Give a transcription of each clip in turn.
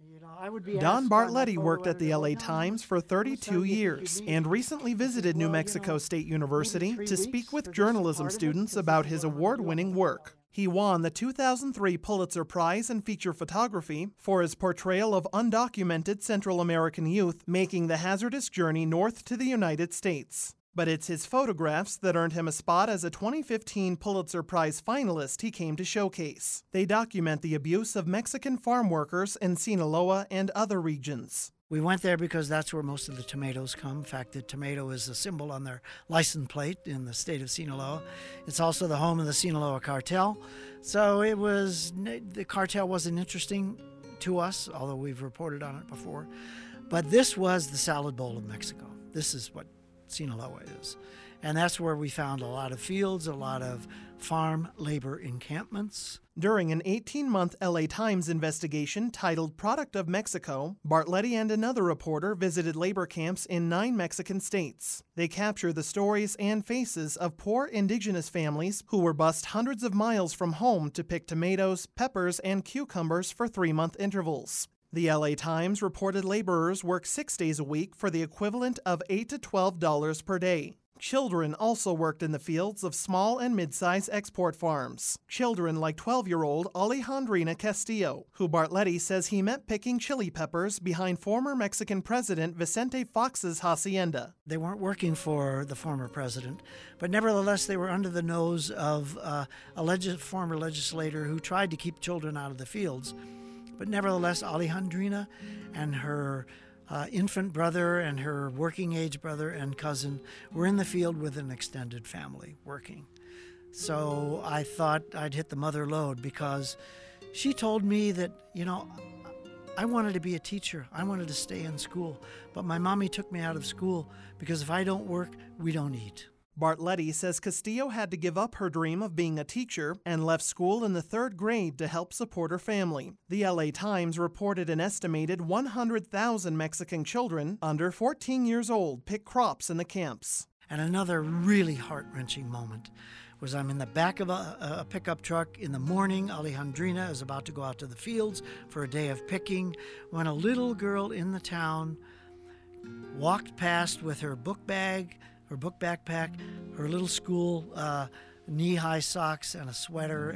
Don Bartletti worked at the LA Times for 32 years and recently visited New Mexico State University to speak with journalism students about his award-winning work. He won the 2003 Pulitzer Prize in Feature Photography for his portrayal of undocumented Central American youth making the hazardous journey north to the United States. But it's his photographs that earned him a spot as a 2015 Pulitzer Prize finalist he came to showcase. They document the abuse of Mexican farm workers in Sinaloa and other regions. We went there because that's where most of the tomatoes come. In fact, the tomato is a symbol on their license plate in the state of Sinaloa. It's also the home of the Sinaloa cartel. So the cartel wasn't interesting to us, although we've reported on it before. But this was the salad bowl of Mexico. This is what Sinaloa is. And that's where we found a lot of fields, a lot of farm labor encampments. During an 18-month LA Times investigation titled Product of Mexico, Bartletti and another reporter visited labor camps in 9 Mexican states. They capture the stories and faces of poor indigenous families who were bused hundreds of miles from home to pick tomatoes, peppers, and cucumbers for 3-month intervals. The LA Times reported laborers work 6 days a week for the equivalent of $8 to $12 per day. Children also worked in the fields of small and mid-size export farms. Children like 12-year-old Alejandrina Castillo, who Bartletti says he met picking chili peppers behind former Mexican President Vicente Fox's hacienda. They weren't working for the former president, but nevertheless they were under the nose of a former legislator who tried to keep children out of the fields. But nevertheless, Alejandrina and her infant brother and her working-age brother and cousin were in the field with an extended family working. So I thought I'd hit the mother lode because she told me that, I wanted to be a teacher. I wanted to stay in school. But my mommy took me out of school because if I don't work, we don't eat. Bartletti says Castillo had to give up her dream of being a teacher and left school in the 3rd grade to help support her family. The LA Times reported an estimated 100,000 Mexican children under 14 years old pick crops in the camps. And another really heart-wrenching moment was I'm in the back of a pickup truck in the morning. Alejandrina is about to go out to the fields for a day of picking when a little girl in the town walked past with her book bag, her book backpack, her little school knee-high socks and a sweater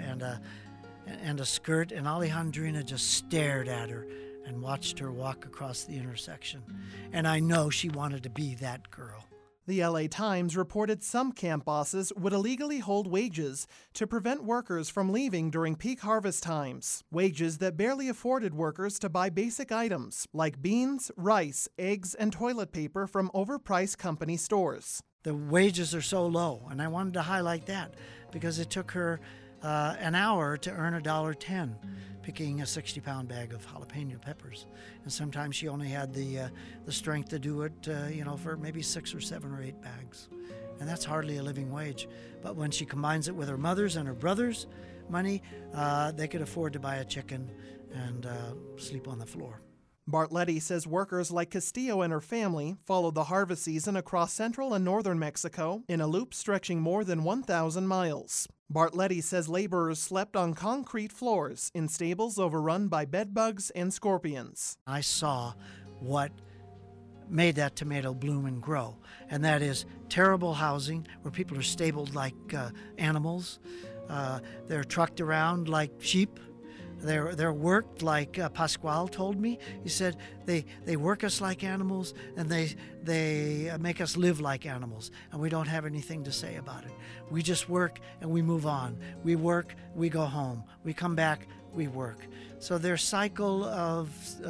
and a skirt, and Alejandrina just stared at her and watched her walk across the intersection. And I know she wanted to be that girl. The LA Times reported some camp bosses would illegally hold wages to prevent workers from leaving during peak harvest times, wages that barely afforded workers to buy basic items like beans, rice, eggs, and toilet paper from overpriced company stores. The wages are so low, and I wanted to highlight that because it took her an hour to earn $1.10 picking a 60-pound bag of jalapeno peppers. And sometimes she only had the strength to do it, for maybe 6 or 7 or 8 bags. And that's hardly a living wage. But when she combines it with her mother's and her brother's money, they could afford to buy a chicken and sleep on the floor. Bartletti says workers like Castillo and her family followed the harvest season across central and northern Mexico in a loop stretching more than 1,000 miles. Bartletti says laborers slept on concrete floors in stables overrun by bedbugs and scorpions. I saw what made that tomato bloom and grow, and that is terrible housing where people are stabled like animals. They're trucked around like sheep. They're worked like Pascual told me. He said they work us like animals and they make us live like animals, and we don't have anything to say about it. We just work and we move on. We work, we go home. We come back, we work. So their cycle of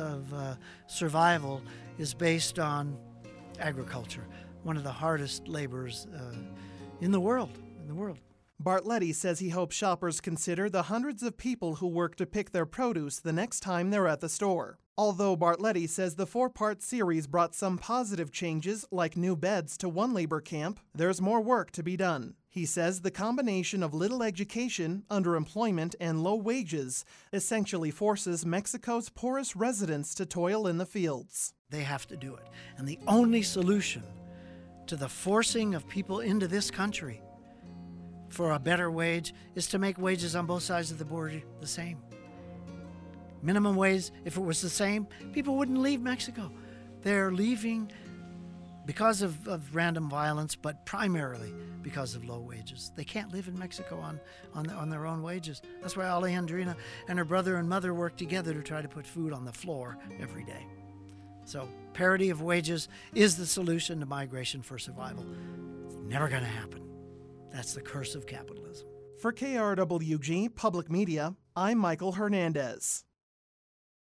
survival is based on agriculture, one of the hardest labors in the world. Bartletti says he hopes shoppers consider the hundreds of people who work to pick their produce the next time they're at the store. Although Bartletti says the 4-part series brought some positive changes like new beds to one labor camp, there's more work to be done. He says the combination of little education, underemployment, and low wages essentially forces Mexico's poorest residents to toil in the fields. They have to do it. And the only solution to the forcing of people into this country for a better wage is to make wages on both sides of the border the same. Minimum wage, if it was the same, people wouldn't leave Mexico. They're leaving because of random violence, but primarily because of low wages. They can't live in Mexico on their own wages. That's why Alejandrina and her brother and mother work together to try to put food on the floor every day. So parity of wages is the solution to migration for survival. It's never going to happen. That's the curse of capitalism. For KRWG Public Media, I'm Michael Hernandez.